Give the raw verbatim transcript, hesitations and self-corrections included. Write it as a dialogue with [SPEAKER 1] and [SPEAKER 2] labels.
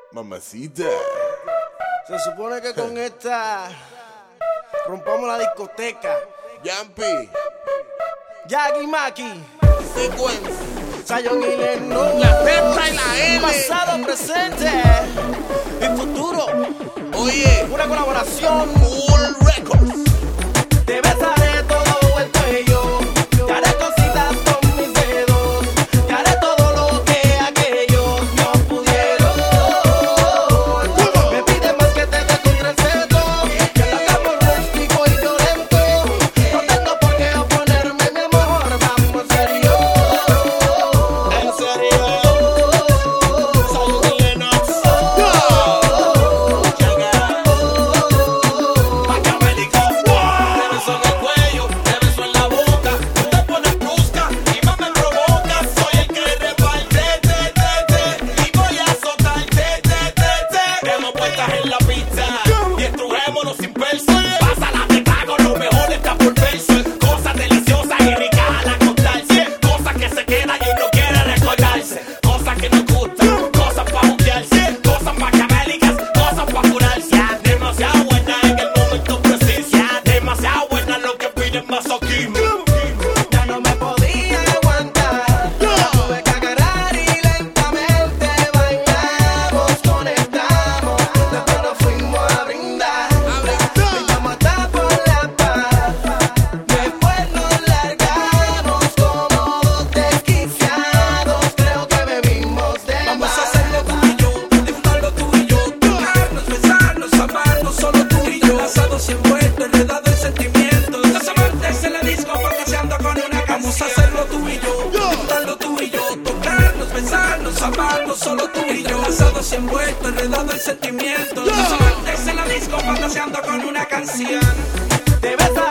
[SPEAKER 1] Mamacita.
[SPEAKER 2] Se supone que con esta rompamos la discoteca.
[SPEAKER 1] Yampi.
[SPEAKER 2] Yagi Maki.
[SPEAKER 1] Sequence.
[SPEAKER 2] Zion y Lennon.
[SPEAKER 1] La Z y la L.
[SPEAKER 2] Pasado, presente y futuro.
[SPEAKER 1] Oye.
[SPEAKER 2] Una colaboración.
[SPEAKER 1] Full Records.
[SPEAKER 2] Te besaré todo el cuello. Te haré cositas con mis dedos. Te haré todo lo que aquellos no pudieron. Me pide más que te dé contra el seto. Que lo hagamos rústico y violento. No tengo por qué oponerme, mi amor. Vamos en serio. En serio. Zion y Lennon.
[SPEAKER 3] Maquiavélico. Te beso en el cuello, te beso en la boca. Tú te pones brusca y más me provocas. Soy el que reparte, te, te, te. Y voy a azotarte, te, te, te. Demos vueltas en la pista y estrujémonos sin verso. Pásala de trago, lo mejor está por verso. Cosas deliciosas y ricas al acostarse. Cosas que se quedan y uno quiere recordarse. Cosas que nos gustan, cosas pa' buquearse. Cosas maquiavélicas, cosas pa' curarse. Demasiado buena en el momento preciso. Demasiado buena lo que piden masoquismo.
[SPEAKER 2] Ya no me podía aguantar. La tuve que agarrar y lentamente bailamos, conectamos. Después nos fuimos a brindar. Brindamos hasta por la paz. Después nos largamos como dos desquiciados. Creo que bebimos de
[SPEAKER 3] Vamos
[SPEAKER 2] más.
[SPEAKER 3] a hacerlo tú y yo, disfrutarlo tú y yo, tocarnos, besarnos, amarnos, solo tú y yo. Enlazados y envueltos, enredados en sentimientos. Los amantes en la disco fantaseando con una canción. Vamos a hacerlo tú y yo, disfrutarlo tú y yo, tocarnos, besarnos, amarnos, solo tú y yo. Enlazados y envueltos, enredados en sentimientos. Los amantes en la disco fantaseando con una canción.
[SPEAKER 2] Te besaré